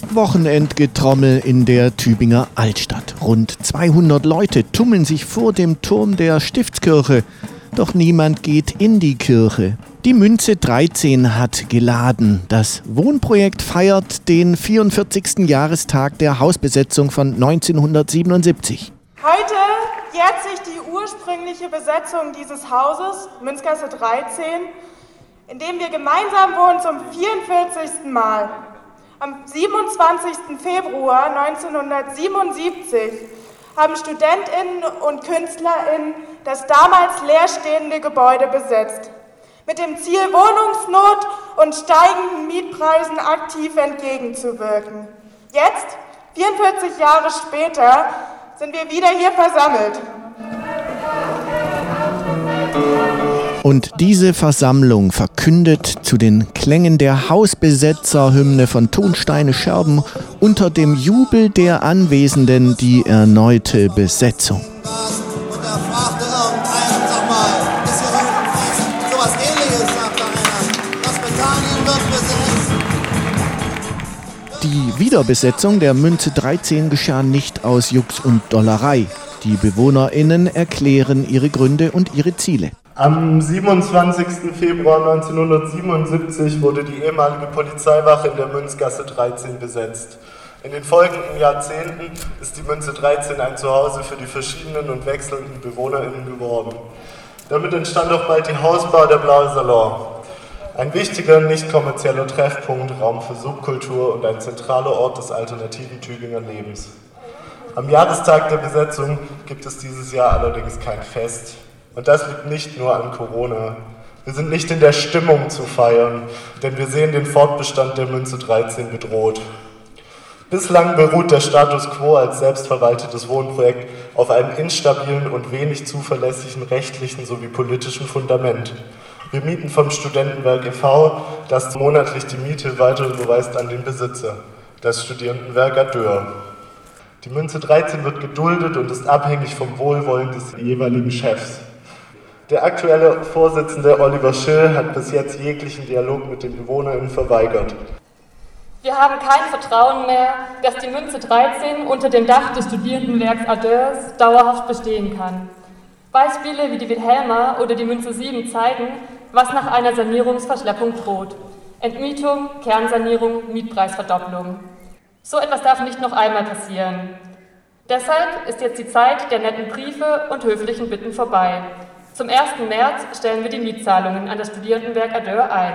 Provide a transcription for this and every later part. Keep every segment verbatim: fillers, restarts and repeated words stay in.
Wochenendgetrommel in der Tübinger Altstadt. Rund zweihundert Leute tummeln sich vor dem Turm der Stiftskirche. Doch niemand geht in die Kirche. Die Münze dreizehn hat geladen. Das Wohnprojekt feiert den vierundvierzigsten Jahrestag der Hausbesetzung von neunzehnhundertsiebenundsiebzig. Heute jährt sich die ursprüngliche Besetzung dieses Hauses, Münzgasse dreizehn, in dem wir gemeinsam wohnen, zum vierundvierzigsten Mal. Am siebenundzwanzigsten Februar neunzehnhundertsiebenundsiebzig haben StudentInnen und KünstlerInnen das damals leerstehende Gebäude besetzt. Mit dem Ziel, Wohnungsnot und steigenden Mietpreisen aktiv entgegenzuwirken. Jetzt, vierundvierzig Jahre später, sind wir wieder hier versammelt. Und diese Versammlung verkündet zu den Klängen der Hausbesetzerhymne von Tonsteine Scherben unter dem Jubel der Anwesenden die erneute Besetzung. Und da fragte irgendeiner, sag mal, ist hier so sowas Ähnliches, sagt da einer, Großbritannien wird besetzt. Die Wiederbesetzung der Münze dreizehn geschah nicht aus Jux und Dollerei. Die BewohnerInnen erklären ihre Gründe und ihre Ziele. Am siebenundzwanzigsten Februar neunzehnhundertsiebenundsiebzig wurde die ehemalige Polizeiwache in der Münzgasse dreizehn besetzt. In den folgenden Jahrzehnten ist die Münze dreizehn ein Zuhause für die verschiedenen und wechselnden BewohnerInnen geworden. Damit entstand auch bald die Hausbar Der Blaue Salon. Ein wichtiger, nicht kommerzieller Treffpunkt, Raum für Subkultur und ein zentraler Ort des alternativen Tübinger Lebens. Am Jahrestag der Besetzung gibt es dieses Jahr allerdings kein Fest. Und das liegt nicht nur an Corona. Wir sind nicht in der Stimmung zu feiern, denn wir sehen den Fortbestand der Münze dreizehn bedroht. Bislang beruht der Status quo als selbstverwaltetes Wohnprojekt auf einem instabilen und wenig zuverlässigen rechtlichen sowie politischen Fundament. Wir mieten vom Studentenwerk e V, das monatlich die Miete weiter überweist an den Besitzer, das Studierendenwerk Adeur. Die Münze dreizehn wird geduldet und ist abhängig vom Wohlwollen des jeweiligen Chefs. Der aktuelle Vorsitzende Oliver Schill hat bis jetzt jeglichen Dialog mit den BewohnerInnen verweigert. Wir haben kein Vertrauen mehr, dass die Münze dreizehn unter dem Dach des Studierendenwerks Adeurs dauerhaft bestehen kann. Beispiele wie die Wilhelma oder die Münze sieben zeigen, was nach einer Sanierungsverschleppung droht. Entmietung, Kernsanierung, Mietpreisverdopplung. So etwas darf nicht noch einmal passieren. Deshalb ist jetzt die Zeit der netten Briefe und höflichen Bitten vorbei. Zum ersten März stellen wir die Mietzahlungen an das Studierendenwerk Adeur ein.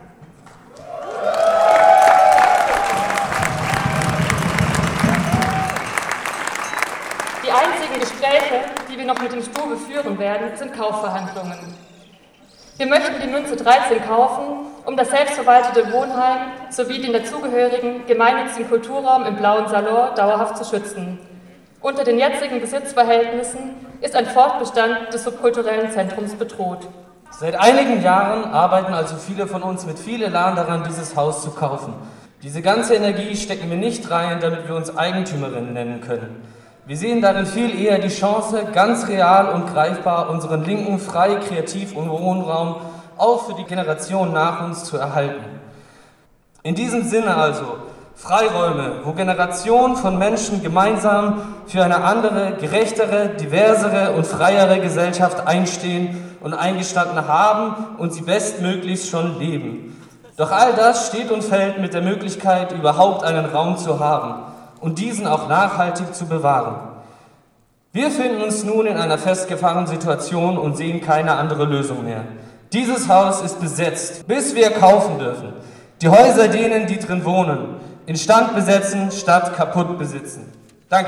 Die einzigen Gespräche, die wir noch mit dem Stube führen werden, sind Kaufverhandlungen. Wir möchten die Münze dreizehn kaufen, um das selbstverwaltete Wohnheim sowie den dazugehörigen gemeinnützigen Kulturraum im Blauen Salon dauerhaft zu schützen. Unter den jetzigen Besitzverhältnissen ist ein Fortbestand des subkulturellen Zentrums bedroht. Seit einigen Jahren arbeiten also viele von uns mit viel Elan daran, dieses Haus zu kaufen. Diese ganze Energie stecken wir nicht rein, damit wir uns Eigentümerinnen nennen können. Wir sehen darin viel eher die Chance, ganz real und greifbar unseren linken Frei-, Kreativ- und Wohnraum auch für die Generation nach uns zu erhalten. In diesem Sinne also Freiräume, wo Generationen von Menschen gemeinsam für eine andere, gerechtere, diversere und freiere Gesellschaft einstehen und eingestanden haben und sie bestmöglichst schon leben. Doch all das steht und fällt mit der Möglichkeit, überhaupt einen Raum zu haben und diesen auch nachhaltig zu bewahren. Wir finden uns nun in einer festgefahrenen Situation und sehen keine andere Lösung mehr. Dieses Haus ist besetzt, bis wir kaufen dürfen. Die Häuser denen, die drin wohnen, instand besetzen, statt kaputt besitzen. Danke.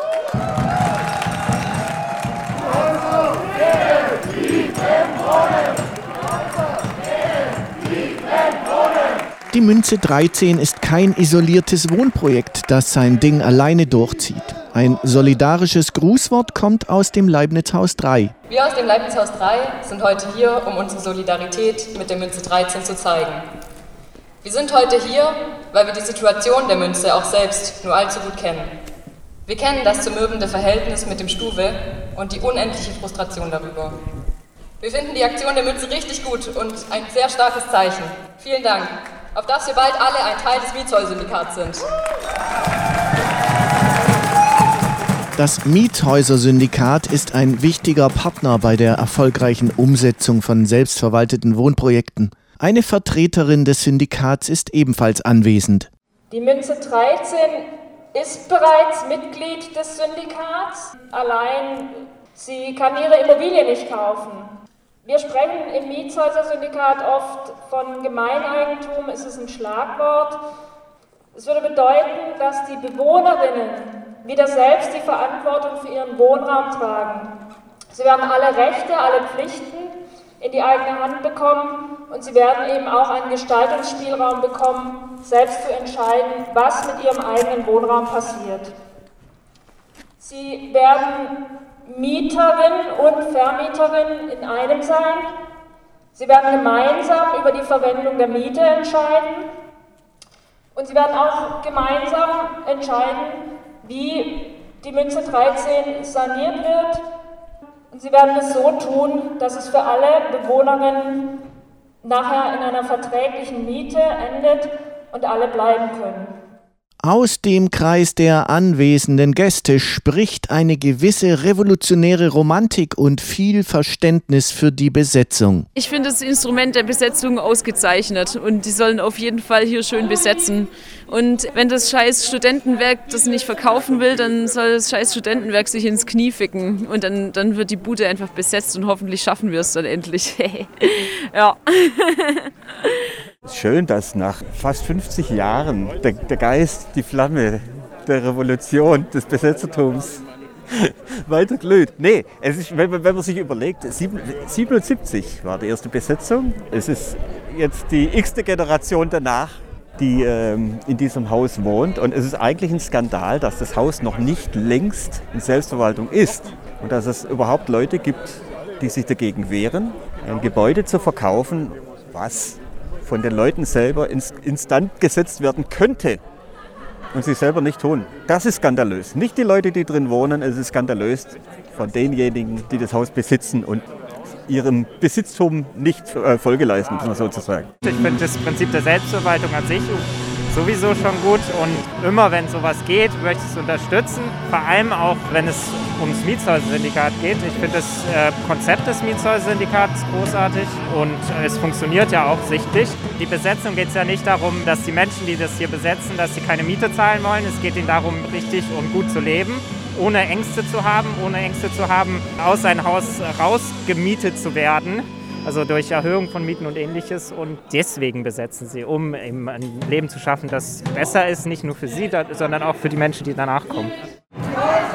Die Münze dreizehn ist kein isoliertes Wohnprojekt, das sein Ding alleine durchzieht. Ein solidarisches Grußwort kommt aus dem Leibniz-Haus drei. Wir aus dem Leibniz-Haus drei sind heute hier, um unsere Solidarität mit der Münze dreizehn zu zeigen. Wir sind heute hier, weil wir die Situation der Münze auch selbst nur allzu gut kennen. Wir kennen das zermürbende Verhältnis mit dem Stuwe und die unendliche Frustration darüber. Wir finden die Aktion der Münze richtig gut und ein sehr starkes Zeichen. Vielen Dank. auf dass wir bald alle ein Teil des Mietshäuser-Syndikats sind. Das Miethäuser-Syndikat ist ein wichtiger Partner bei der erfolgreichen Umsetzung von selbstverwalteten Wohnprojekten. Eine Vertreterin des Syndikats ist ebenfalls anwesend. Die Münze dreizehn ist bereits Mitglied des Syndikats, allein sie kann ihre Immobilie nicht kaufen. Wir sprechen im Miethäuser-Syndikat oft von Gemeineigentum, ist es ein Schlagwort. Es würde bedeuten, dass die Bewohnerinnen wieder selbst die Verantwortung für ihren Wohnraum tragen. Sie werden alle Rechte, alle Pflichten in die eigene Hand bekommen und sie werden eben auch einen Gestaltungsspielraum bekommen, selbst zu entscheiden, was mit ihrem eigenen Wohnraum passiert. Sie werden Mieterin und Vermieterin in einem sein. Sie werden gemeinsam über die Verwendung der Miete entscheiden und sie werden auch gemeinsam entscheiden, wie die Münze dreizehn saniert wird. Und sie werden es so tun, dass es für alle Bewohnerinnen nachher in einer verträglichen Miete endet und alle bleiben können. Aus dem Kreis der anwesenden Gäste spricht eine gewisse revolutionäre Romantik und viel Verständnis für die Besetzung. Ich finde das Instrument der Besetzung ausgezeichnet und die sollen auf jeden Fall hier schön besetzen. Und wenn das scheiß Studentenwerk das nicht verkaufen will, dann soll das scheiß Studentenwerk sich ins Knie ficken und dann, dann wird die Bude einfach besetzt und hoffentlich schaffen wir es dann endlich. Ja. Schön, dass nach fast fünfzig Jahren der, der Geist, die Flamme der Revolution, des Besetzertums weiter glüht. Nee, es ist, wenn, wenn man sich überlegt, siebenundsiebzig war die erste Besetzung. Es ist jetzt die x-te Generation danach, die ähm, in diesem Haus wohnt. Und es ist eigentlich ein Skandal, dass das Haus noch nicht längst in Selbstverwaltung ist. Und dass es überhaupt Leute gibt, die sich dagegen wehren, ein Gebäude zu verkaufen, was von den Leuten selber ins, instand gesetzt werden könnte und sie selber nicht tun. Das ist skandalös. Nicht die Leute, die drin wohnen, es ist skandalös von denjenigen, die das Haus besitzen und ihrem Besitztum nicht äh, Folge leisten, muss man sozusagen. Ich finde das Prinzip der Selbstverwaltung an sich sowieso schon gut und immer, wenn sowas geht, möchte ich es unterstützen. Vor allem auch, wenn es ums Mietshäuser-Syndikat geht. Ich finde das äh, Konzept des Mietshäuser-Syndikats großartig und äh, es funktioniert ja auch sichtlich. Die Besetzung geht es ja nicht darum, dass die Menschen, die das hier besetzen, dass sie keine Miete zahlen wollen. Es geht ihnen darum, richtig und gut zu leben, ohne Ängste zu haben, ohne Ängste zu haben, aus sein Haus rausgemietet zu werden. Also durch Erhöhung von Mieten und Ähnliches. Und deswegen besetzen sie, um eben ein Leben zu schaffen, das besser ist, nicht nur für sie, sondern auch für die Menschen, die danach kommen.